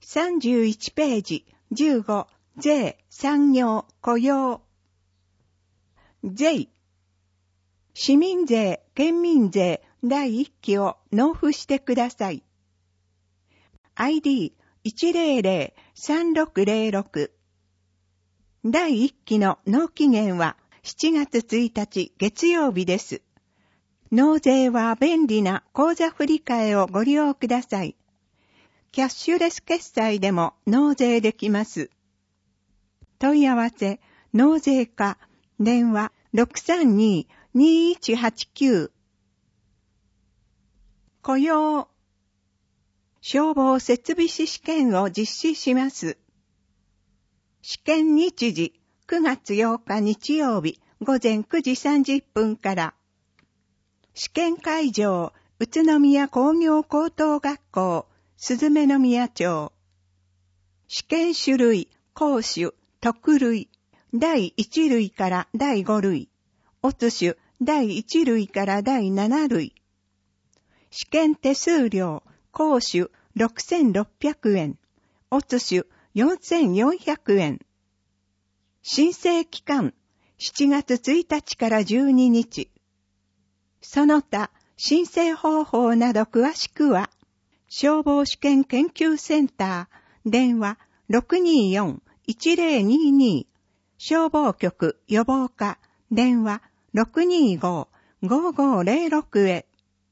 31ページ15税産業雇用税市民税県民税第1期を納付してください。ID1003606 第1期の納期限は7月1日月曜日です。納税は便利な口座振替をご利用ください。キャッシュレス決済でも納税できます。問い合わせ、納税課、電話 632-2189 雇用、消防設備士試験を実施します。試験日時、9月8日日曜日午前9時30分から。試験会場、宇都宮工業高等学校、鈴目宮町。試験種類、講種、特類、第1類から第5類。オツ種、第1類から第7類。試験手数料、講種、6600円。オツ種、4400円。申請期間、7月1日から12日。その他、申請方法など詳しくは、消防試験研究センター、電話 624-1022、消防局予防課、電話 625-5506 へ。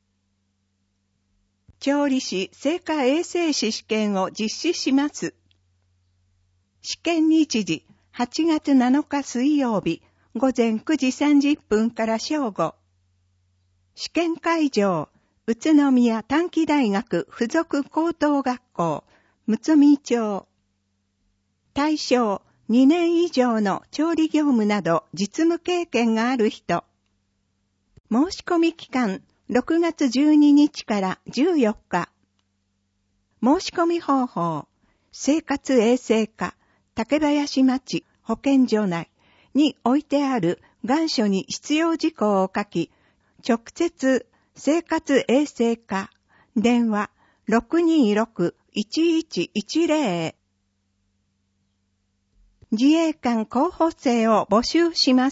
調理師生化衛生士試験を実施します。試験日時、8月7日水曜日、午前9時30分から正午。試験会場、宇都宮短期大学附属高等学校、睦見町。対象、2年以上の調理業務など実務経験がある人。申し込み期間、6月12日から14日。申し込み方法、生活衛生課、竹林町保健所内に置いてある願書に必要事項を書き、直接生活衛生課、電話 626-1110 自衛官候補生を募集します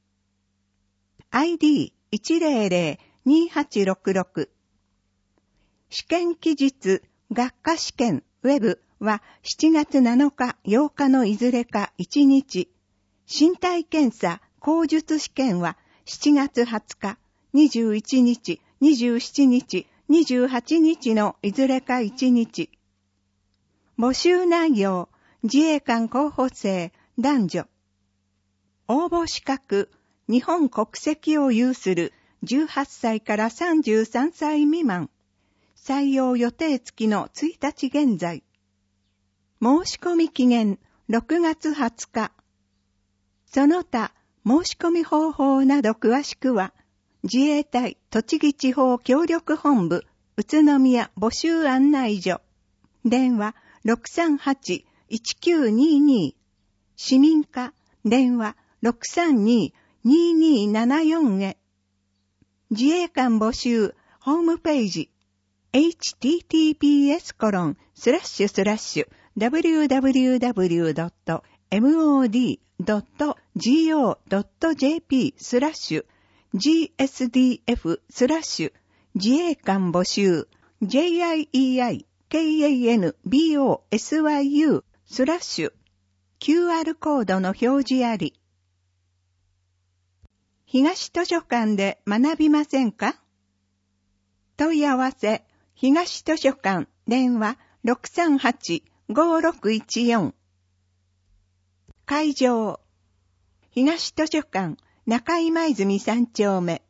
。ID1002866 試験期日、学科試験ウェブは7月7日、8日のいずれか1日。身体検査、口述試験は7月20日、21日、27日、28日のいずれか1日。募集内容、自衛官候補生、男女。応募資格、日本国籍を有する18歳から33歳未満。採用予定付の1日現在。申し込み期限、6月20日。その他、申し込み方法など詳しくは、自衛隊栃木地方協力本部宇都宮募集案内所電話 638-1922 市民課電話 632-2274 へ自衛官募集ホームページ https://www.mod.go.jp/GSDF/ 自衛官募集 JIEIKANBOSYU/ QR コードの表示あり。東図書館で学びませんか？問い合わせ、東図書館電話 638-5614 会場、東図書館中井舞澄3丁目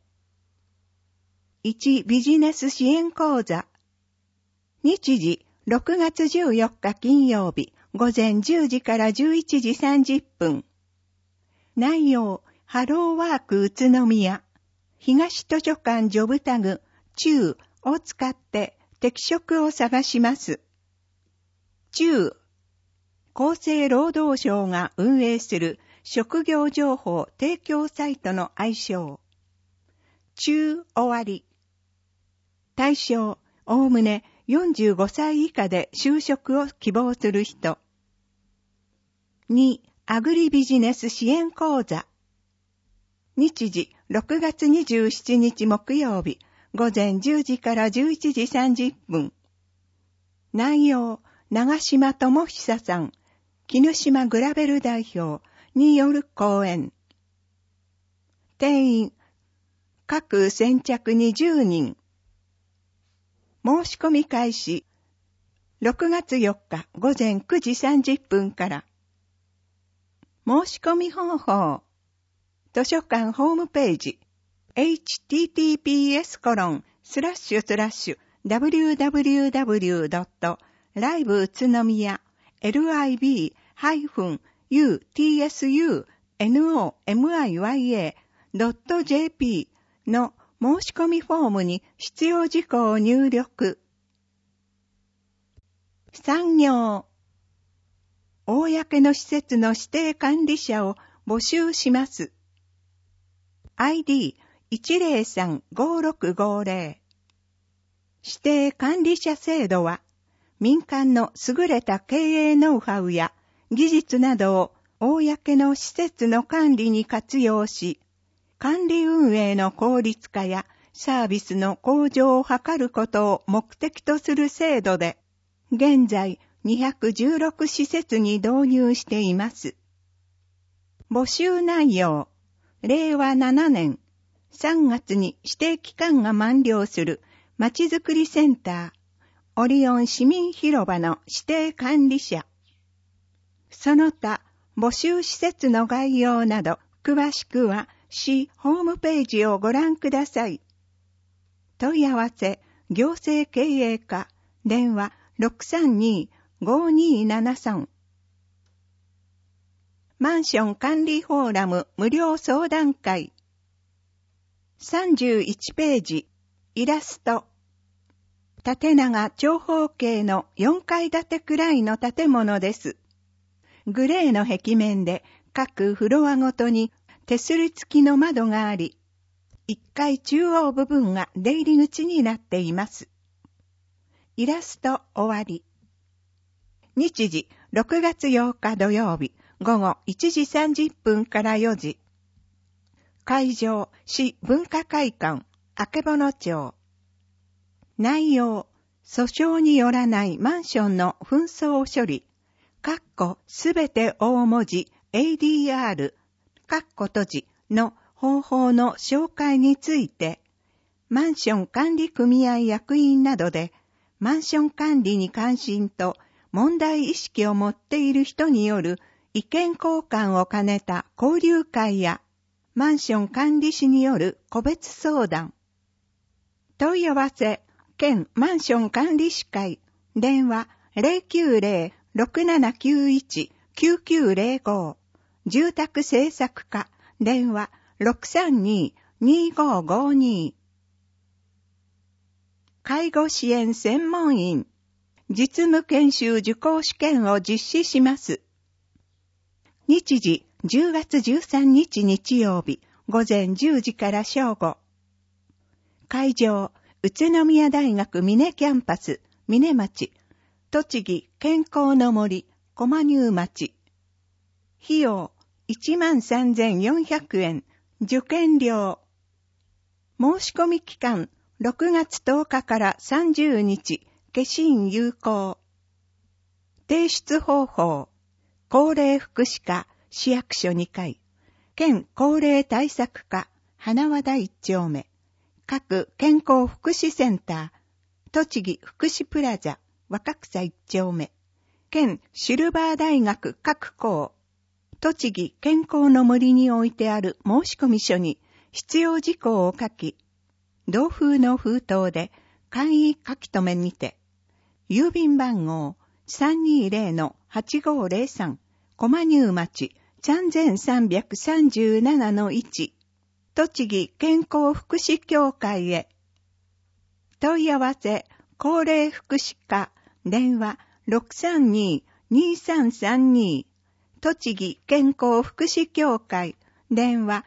1ビジネス支援講座日時6月14日金曜日午前10時から11時30分内容ハローワーク宇都宮東図書館ジョブタグ中を使って適職を探します。中厚生労働省が運営する職業情報提供サイトの愛称。中終わり。対象、おおむね 45歳以下で就職を希望する人。2、アグリビジネス支援講座。日時、6月27日木曜日、午前10時から11時30分。内容、長島智久さん、絹島グラベル代表による講演。定員、各先着20人。申し込み開始、6月4日午前9時30分から。申し込み方法、図書館ホームページ、https://www.live-utsunomiya.jp の申し込みフォームに必要事項を入力。産業、公の施設の指定管理者を募集します。ID1035650。指定管理者制度は、民間の優れた経営ノウハウや技術などを公の施設の管理に活用し、管理運営の効率化やサービスの向上を図ることを目的とする制度で、現在216施設に導入しています。募集内容、令和7年3月に指定期間が満了するまちづくりセンター、オリオン市民広場の指定管理者。その他、募集施設の概要など、詳しくは市ホームページをご覧ください。問い合わせ、行政経営課、電話632-5273。マンション管理フォーラム無料相談会。31ページ、イラスト。縦長長方形の4階建てくらいの建物です。グレーの壁面で各フロアごとに手すり付きの窓があり、1階中央部分が出入り口になっています。イラスト終わり。日時、6月8日土曜日、午後1時30分から4時。会場、市文化会館、曙町。内容、訴訟によらないマンションの紛争処理、すべて大文字 ADR、閉じの方法の紹介について、マンション管理組合役員などで、マンション管理に関心と問題意識を持っている人による意見交換を兼ねた交流会や、マンション管理士による個別相談。問い合わせ、県マンション管理士会、電話090-6791-9905、住宅政策課、電話632-2552。介護支援専門員、実務研修受講試験を実施します。日時、10月13日日曜日、午前10時から正午。会場、宇都宮大学峰キャンパス、峰町、栃木健康の森、駒入町。費用、13,400円、受験料。申し込み期間、6月10日から30日、消印有効。提出方法、高齢福祉課、市役所2階、県高齢対策課、花和田1丁目、各健康福祉センター、栃木福祉プラザ、若草1丁目、県シルバー大学各校、栃木健康の森に置いてある申込書に必要事項を書き、同封の封筒で簡易書き留めにて、郵便番号 320-8503 駒入町 3337-1 栃木健康福祉協会へ。問い合わせ、高齢福祉課、電話632-2332、栃木健康福祉協会、電話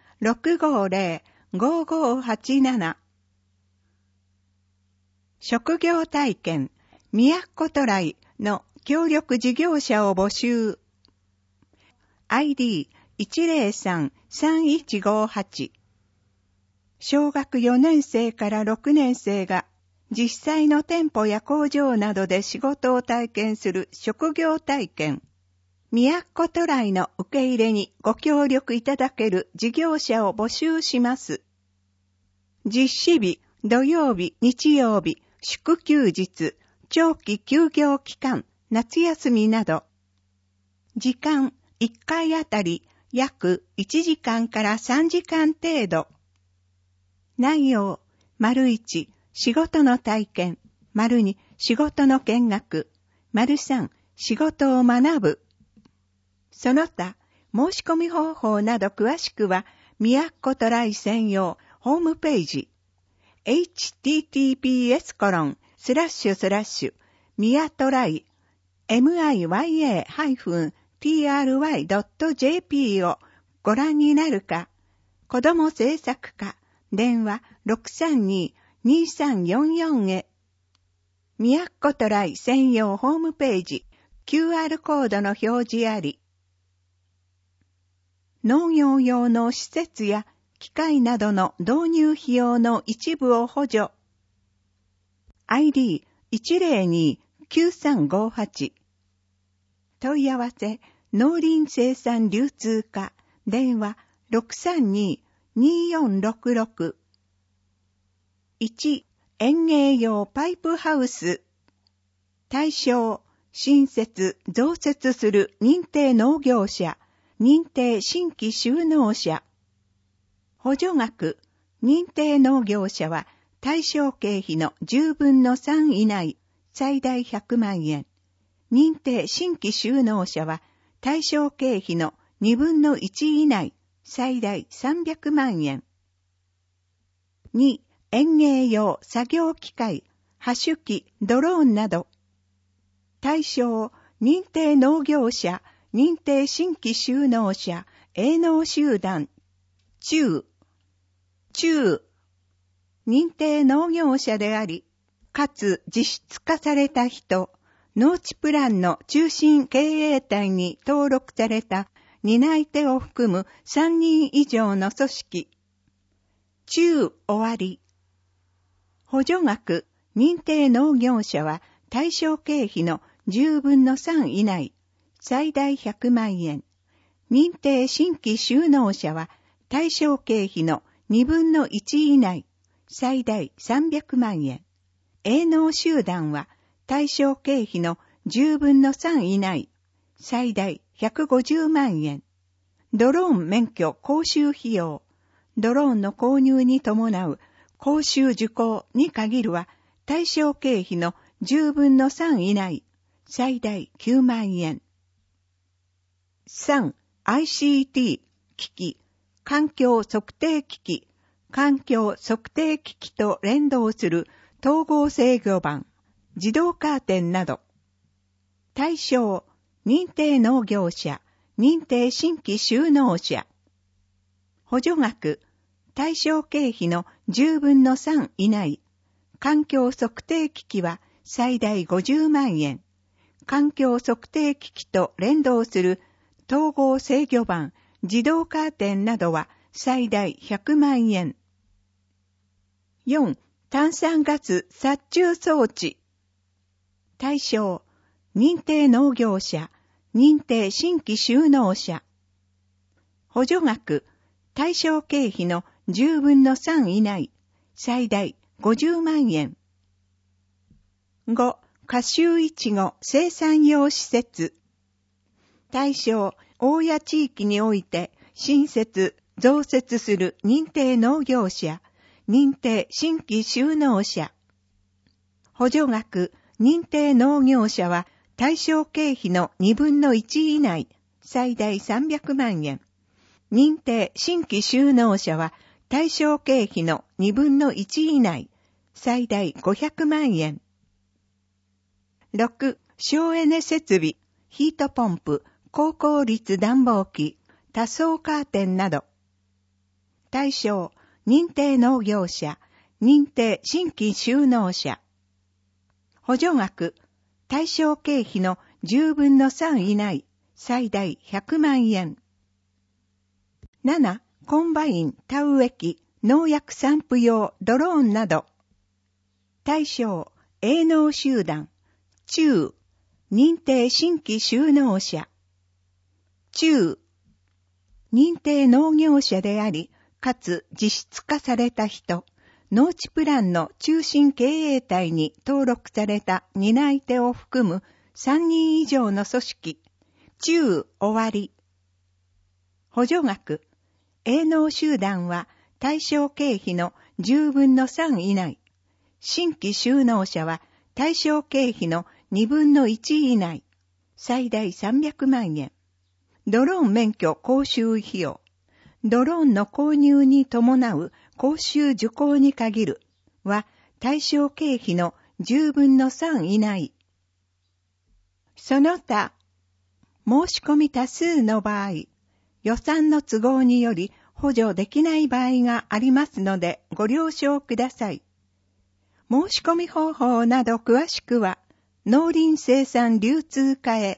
650-5587。職業体験、 みやっこトライの協力事業者を募集。ID103-3158。小学4年生から6年生が実際の店舗や工場などで仕事を体験する職業体験。みやっこトライの受け入れにご協力いただける事業者を募集します。実施日、土曜日、日曜日、祝休日、長期休業期間、夏休みなど。時間、1回あたり約1時間から3時間程度。内容、1、仕事の体験、2、仕事の見学、3、仕事を学ぶ。その他、申し込み方法など詳しくは、みやっこトライ専用ホームページ、https:// みやトライ miya-try.jp をご覧になるか、子ども政策課電話 632-2344 へ。みやっこトライ専用ホームページ QR コードの表示あり。農業用の施設や機械などの導入費用の一部を補助。ID102-9358。問い合わせ、農林生産流通課、電話 632-2466。1、園芸用パイプハウス。対象、新設、増設する認定農業者、認定新規就農者。補助額、認定農業者は対象経費の10分の3以内、最大100万円。認定新規就農者は対象経費の2分の1以内、最大300万円。2、園芸用作業機械、播種機、ドローンなど。対象、認定農業者、認定新規就農者、営農集団、中、認定農業者であり、かつ実質化された人、農地プランの中心経営体に登録された担い手を含む3人以上の組織。終わり。補助額、認定農業者は対象経費の10分の3以内、最大100万円。認定新規就農者は対象経費の2分の1以内、最大300万円。営農集団は対象経費の10分の3以内、最大150万円。ドローン免許講習費用。ドローンの購入に伴う講習受講に限るは対象経費の10分の3以内、最大9万円。3、ICT、機器、環境測定機器、環境測定機器と連動する統合制御盤、自動カーテンなど。対象、認定農業者、認定新規就農者。補助額、対象経費の10分の3以内。環境測定機器は最大50万円。環境測定機器と連動する統合制御盤、自動カーテンなどは最大100万円。4、炭酸ガス殺虫装置。対象、認定農業者、認定新規就農者。補助額、対象経費の10分の3以内、最大50万円。5、夏秋いちご生産用施設。対象、大谷地域において新設、増設する認定農業者、認定新規就農者。補助額、認定農業者は対象経費の2分の1以内、最大300万円。認定新規就農者は対象経費の2分の1以内、最大500万円。6、省エネ設備、ヒートポンプ、高効率暖房機、多層カーテンなど。対象、認定農業者、認定新規就農者。補助額、 対象経費の10分の3以内、最大100万円。7、コンバイン、田植え機、農薬散布用、ドローンなど。対象、営農集団、中、認定新規就農者。中、認定農業者であり、かつ実質化された人、農地プランの中心経営体に登録された担い手を含む3人以上の組織、中終わり。補助額、営農集団は対象経費の10分の3以内、新規就農者は対象経費の2分の1以内、最大300万円。ドローン免許講習費用、ドローンの購入に伴う講習受講に限るは対象経費の10分の3以内。その他、申し込み多数の場合、予算の都合により補助できない場合がありますのでご了承ください。申し込み方法など詳しくは農林生産流通課へ。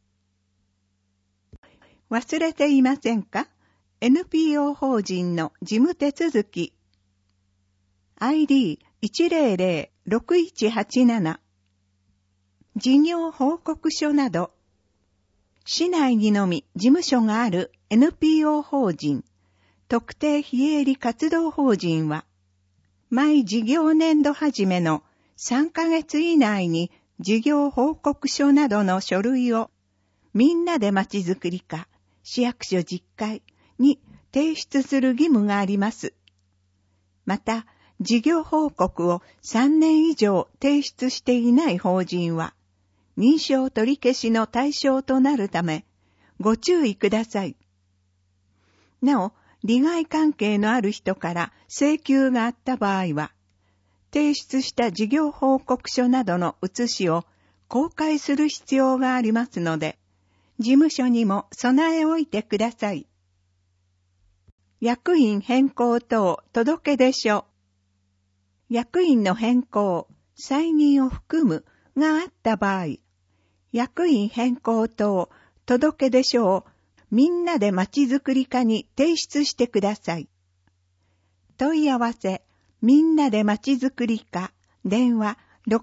忘れていませんか？ NPO 法人の事務手続き。ID1006187。事業報告書など。市内にのみ事務所がある NPO 法人、特定非営利活動法人は、毎事業年度始めの3ヶ月以内に事業報告書などの書類をみんなでまちづくり課市役所10階に提出する義務があります。また、事業報告を3年以上提出していない法人は、認証取り消しの対象となるため、ご注意ください。なお、利害関係のある人から請求があった場合は、提出した事業報告書などの写しを公開する必要がありますので、事務所にも備えおいてください。役員変更等届出書。役員の変更、再任を含むがあった場合、役員変更等届出書をみんなでまちづくり課に提出してください。問い合わせ、みんなでまちづくり課、電話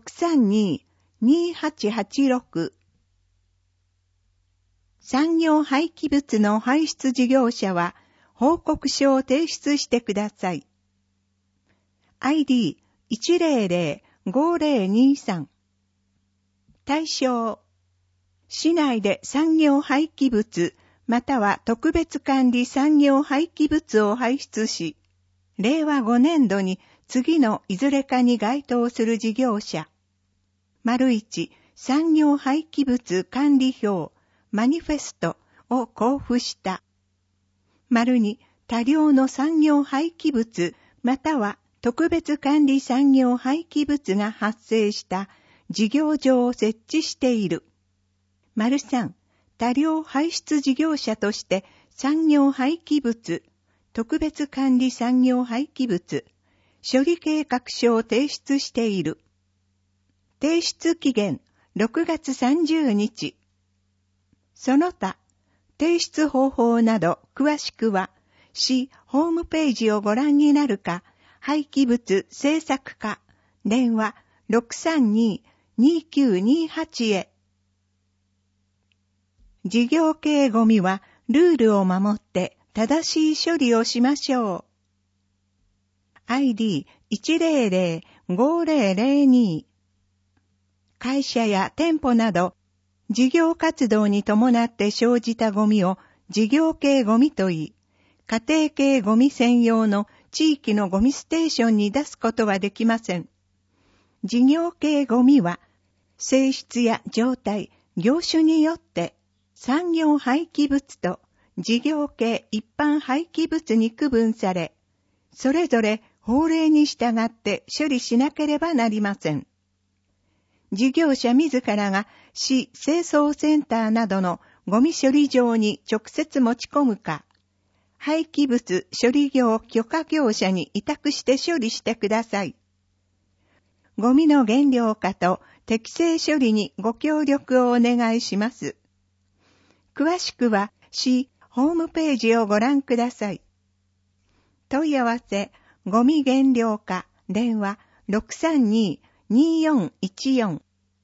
632-2886。産業廃棄物の排出事業者は報告書を提出してください。ID1005023。対象、市内で産業廃棄物または特別管理産業廃棄物を排出し、令和5年度に次のいずれかに該当する事業者。1、産業廃棄物管理表、マニフェストを交付した。2、多量の産業廃棄物または特別管理産業廃棄物が発生した事業場を設置している。3、多量排出事業者として産業廃棄物、特別管理産業廃棄物、処理計画書を提出している。提出期限6月30日。その他、提出方法など詳しくは、市ホームページをご覧になるか、廃棄物政策課、電話 632-2928 へ。事業系ゴミはルールを守って正しい処理をしましょう。ID1005002。会社や店舗など、事業活動に伴って生じたゴミを事業系ゴミと言い、家庭系ゴミ専用の地域のゴミステーションに出すことはできません。事業系ゴミは、性質や状態、業種によって、産業廃棄物と事業系一般廃棄物に区分され、それぞれ法令に従って処理しなければなりません。事業者自らが市清掃センターなどのゴミ処理場に直接持ち込むか、廃棄物処理業許可業者に委託して処理してください。ゴミの原料化と適正処理にご協力をお願いします。詳しくは市ホームページをご覧ください。問い合わせ、ゴミ減量課、電話 632-2414。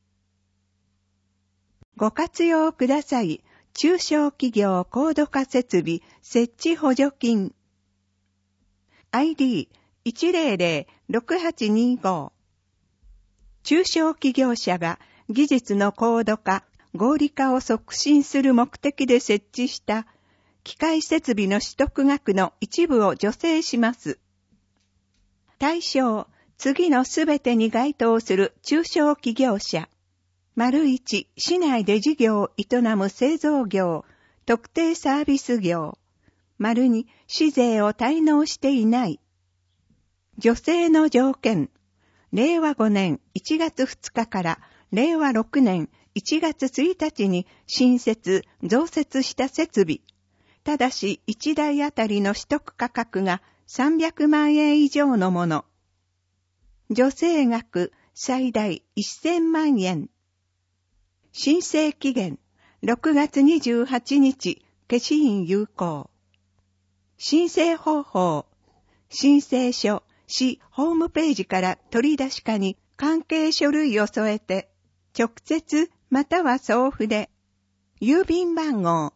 ご活用ください。中小企業高度化設備設置補助金。ID100-6825。中小企業者が技術の高度化、合理化を促進する目的で設置した機械設備の取得額の一部を助成します。対象、次のすべてに該当する中小企業者。1、市内で事業を営む製造業、特定サービス業。2、市税を滞納していない。助成の条件。令和5年1月2日から令和6年1月1日に新設・増設した設備。ただし1台あたりの取得価格が300万円以上のもの。助成額最大1000万円。申請期限6月28日、消印有効。申請方法。申請書、市ホームページから取り出し課に関係書類を添えて、直接または送付で、郵便番号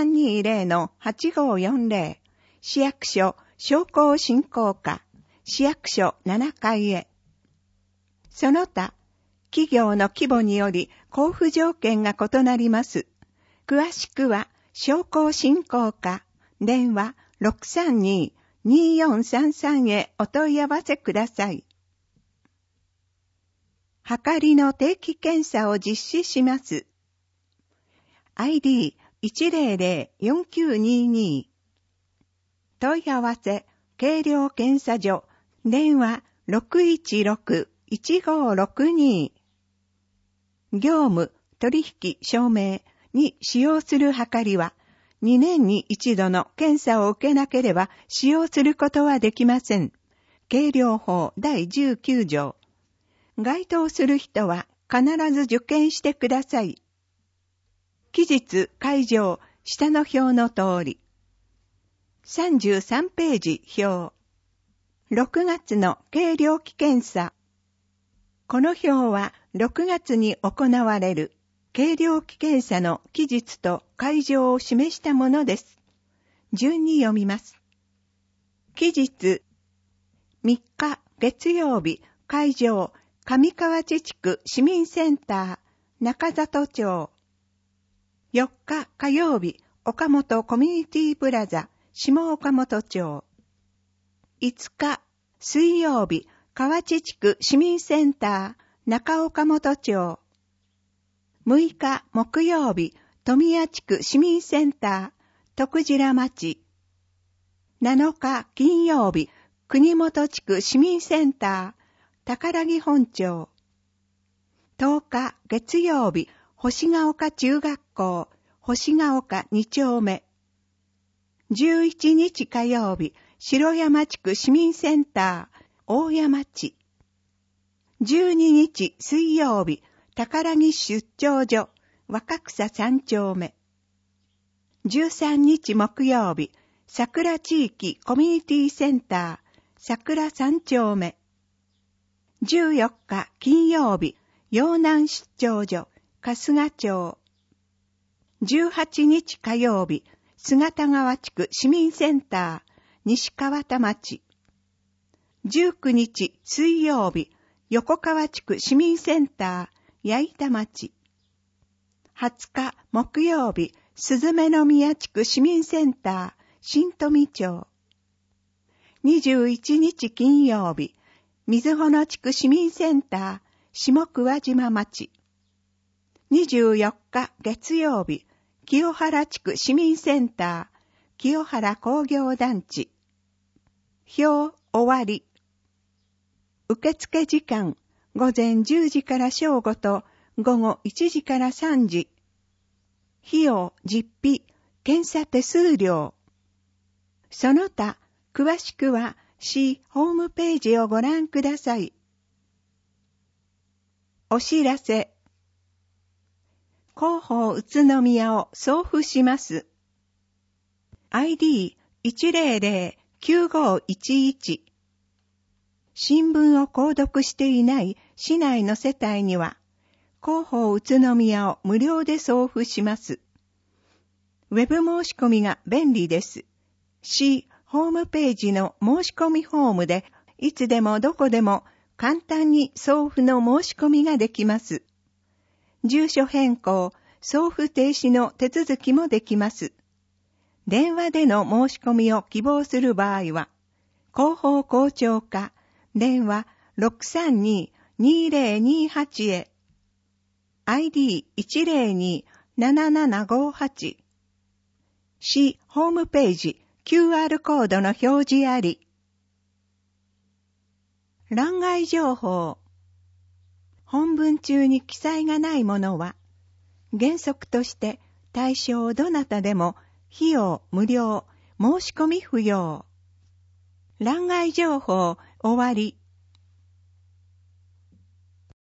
320-8540、市役所商工振興課、市役所7階へ。その他、企業の規模により交付条件が異なります。詳しくは、商工振興課、電話 632-2433 へお問い合わせください。はかりの定期検査を実施します。ID100-4922。問い合わせ、計量検査所、電話 616-1562。業務、取引証明に使用するはかりは、2年に一度の検査を受けなければ使用することはできません。計量法第19条。該当する人は必ず受験してください。期日開場、下の表の通り。33ページ表。6月の計量期検査。この表は6月に行われる計量期検査の期日と会場を示したものです。順に読みます。期日3日月曜日会場上河内地区市民センター中里町。4日火曜日岡本コミュニティプラザ下岡本町。5日水曜日河内地区市民センター中岡本町。6日木曜日富谷地区市民センター徳白町。7日金曜日国本地区市民センター宝木本町。10日月曜日星ヶ丘中学校星ヶ丘2丁目。11日火曜日城山地区市民センター大山町。12日水曜日宝木出張所若草3丁目。13日木曜日桜地域コミュニティセンター桜3丁目。14日金曜日陽南出張所春日町。18日火曜日姿川地区市民センター西川田町。19日水曜日横川地区市民センター八板町。20日木曜日鈴目宮地区市民センター新富町。21日金曜日水穂地区市民センター下桑島町。24日月曜日清原地区市民センター清原工業団地。表終わり。受付時間午前10時から正午と午後1時から3時。費用実費検査手数料。その他詳しくは市ホームページをご覧ください。 お知らせ。広報宇都宮を送付します。ID100-9511。新聞を購読していない市内の世帯には、広報宇都宮を無料で送付します。ウェブ申し込みが便利です。市ホームページの申し込みフォームで、いつでもどこでも簡単に送付の申し込みができます。住所変更、送付停止の手続きもできます。電話での申し込みを希望する場合は、広報校長課、電話 632-2028 へ、ID102-7758、市ホームページ QR コードの表示あり。欄外情報。本文中に記載がないものは、原則として対象どなたでも費用無料、申し込み不要。欄外情報終わり。